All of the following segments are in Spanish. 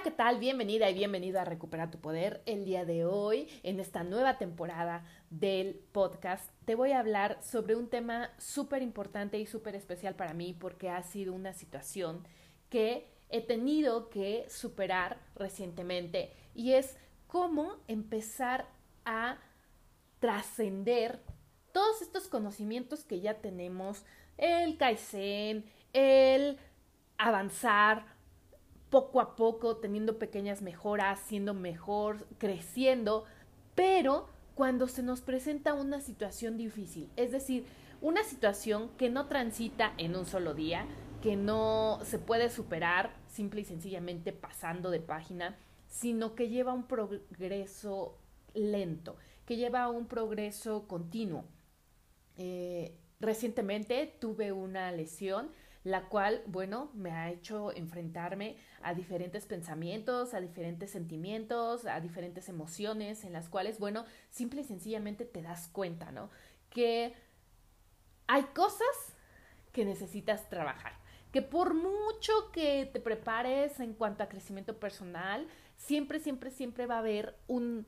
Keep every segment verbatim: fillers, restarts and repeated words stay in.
¿qué tal? Bienvenida y bienvenido a Recupera tu Poder. El día de hoy, en esta nueva temporada del podcast, te voy a hablar sobre un tema súper importante y súper especial para mí porque ha sido una situación que he tenido que superar recientemente y es cómo empezar a trascender todos estos conocimientos que ya tenemos, el Kaizen, el avanzar poco a poco, teniendo pequeñas mejoras, siendo mejor, creciendo, pero cuando se nos presenta una situación difícil, es decir, una situación que no transita en un solo día, que no se puede superar simple y sencillamente pasando de página, sino que lleva un progreso lento, que lleva un progreso continuo. Eh, recientemente tuve una lesión, la cual, bueno, me ha hecho enfrentarme a diferentes pensamientos, a diferentes sentimientos, a diferentes emociones, en las cuales, bueno, simple y sencillamente te das cuenta, ¿no? Que hay cosas que necesitas trabajar, que por mucho que te prepares en cuanto a crecimiento personal, siempre, siempre, siempre va a haber un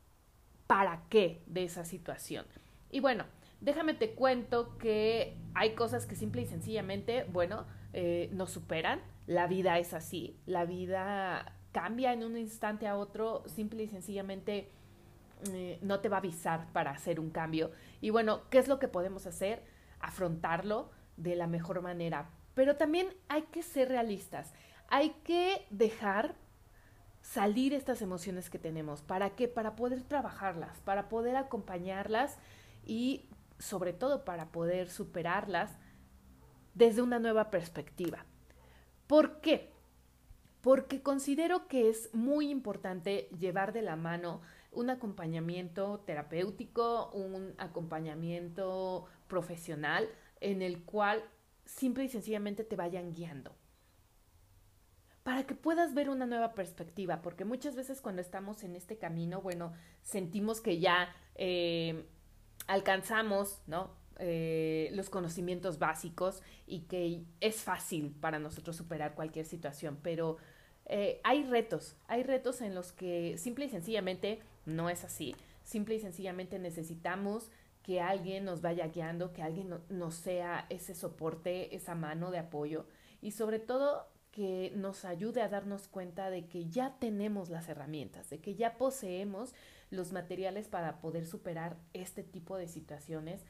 para qué de esa situación. Y bueno, déjame te cuento que hay cosas que simple y sencillamente, bueno, eh, nos superan. La vida es así. La vida cambia en un instante a otro. Simple y sencillamente eh, no te va a avisar para hacer un cambio. Y bueno, ¿qué es lo que podemos hacer? Afrontarlo de la mejor manera. Pero también hay que ser realistas. Hay que dejar salir estas emociones que tenemos. ¿Para qué? Para poder trabajarlas, para poder acompañarlas y sobre todo para poder superarlas desde una nueva perspectiva. ¿Por qué? Porque considero que es muy importante llevar de la mano un acompañamiento terapéutico, un acompañamiento profesional en el cual simple y sencillamente te vayan guiando para que puedas ver una nueva perspectiva, porque muchas veces cuando estamos en este camino, bueno, sentimos que ya eh, alcanzamos, ¿no? Eh, los conocimientos básicos y que es fácil para nosotros superar cualquier situación, pero eh, hay retos, hay retos en los que simple y sencillamente no es así, simple y sencillamente necesitamos que alguien nos vaya guiando, que alguien no, nos sea ese soporte, esa mano de apoyo y sobre todo que nos ayude a darnos cuenta de que ya tenemos las herramientas, de que ya poseemos los materiales para poder superar este tipo de situaciones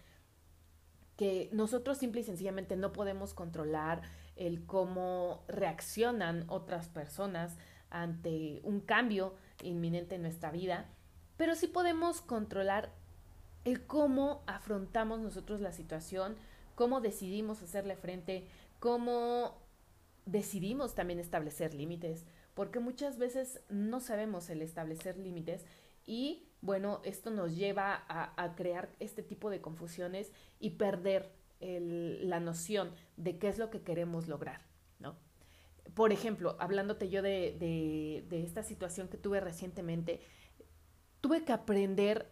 que nosotros simple y sencillamente no podemos controlar el cómo reaccionan otras personas ante un cambio inminente en nuestra vida, pero sí podemos controlar el cómo afrontamos nosotros la situación, cómo decidimos hacerle frente, cómo decidimos también establecer límites, porque muchas veces no sabemos el establecer límites y bueno, esto nos lleva a, a crear este tipo de confusiones y perder el, la noción de qué es lo que queremos lograr, ¿no? Por ejemplo, hablándote yo de, de, de esta situación que tuve recientemente, tuve que aprender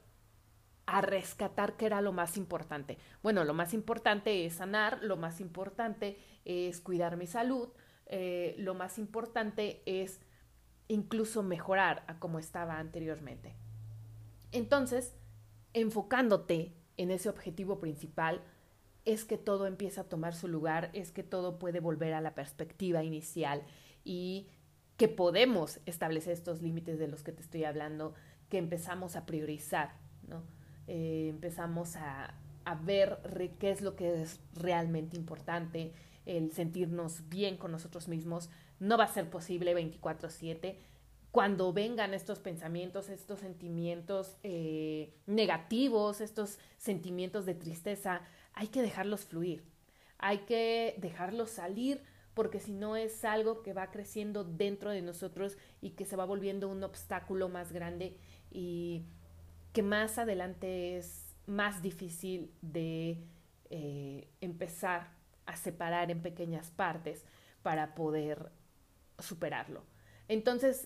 a rescatar qué era lo más importante. Bueno, lo más importante es sanar, lo más importante es cuidar mi salud, eh, lo más importante es incluso mejorar a como estaba anteriormente. Entonces, enfocándote en ese objetivo principal, es que todo empieza a tomar su lugar, es que todo puede volver a la perspectiva inicial y que podemos establecer estos límites de los que te estoy hablando, que empezamos a priorizar, ¿no? Eh, empezamos a, a ver re, qué es lo que es realmente importante, el sentirnos bien con nosotros mismos. No va a ser posible veinticuatro siete. Cuando vengan estos pensamientos, estos sentimientos eh, negativos, estos sentimientos de tristeza, hay que dejarlos fluir, hay que dejarlos salir porque si no es algo que va creciendo dentro de nosotros y que se va volviendo un obstáculo más grande y que más adelante es más difícil de eh, empezar a separar en pequeñas partes para poder superarlo. Entonces,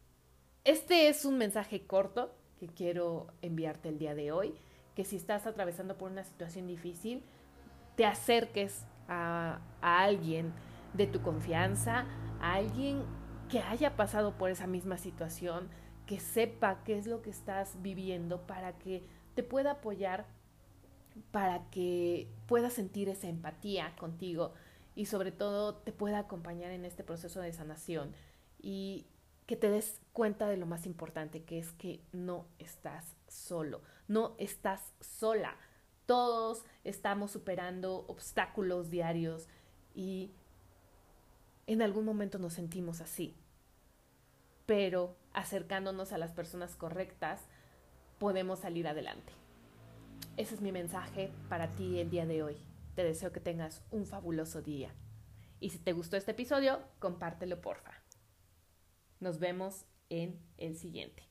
este es un mensaje corto que quiero enviarte el día de hoy, que si estás atravesando por una situación difícil, te acerques a, a alguien de tu confianza, a alguien que haya pasado por esa misma situación, que sepa qué es lo que estás viviendo para que te pueda apoyar, para que pueda sentir esa empatía contigo y sobre todo te pueda acompañar en este proceso de sanación y que te des cuenta de lo más importante, que es que no estás solo, no estás sola. Todos estamos superando obstáculos diarios y en algún momento nos sentimos así, pero acercándonos a las personas correctas podemos salir adelante. Ese es mi mensaje para ti el día de hoy. Te deseo que tengas un fabuloso día. Y si te gustó este episodio, compártelo porfa. Nos vemos en el siguiente.